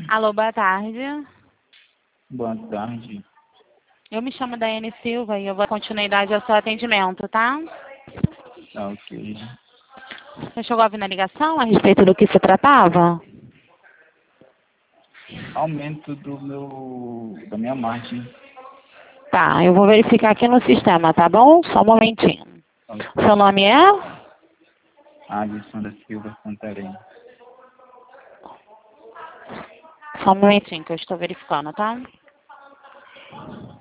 Alô, boa tarde. Boa tarde. Eu me chamo Daiane Silva e eu vou dar continuidade ao seu atendimento, tá? Tá ok. Você chegou a vir na ligação a respeito do que se tratava? Aumento da minha margem. Tá, eu vou verificar aqui no sistema, tá bom? Só um momentinho. Seu nome é? Alisson da Silva Santarém. Só um momentinho que eu estou verificando, tá?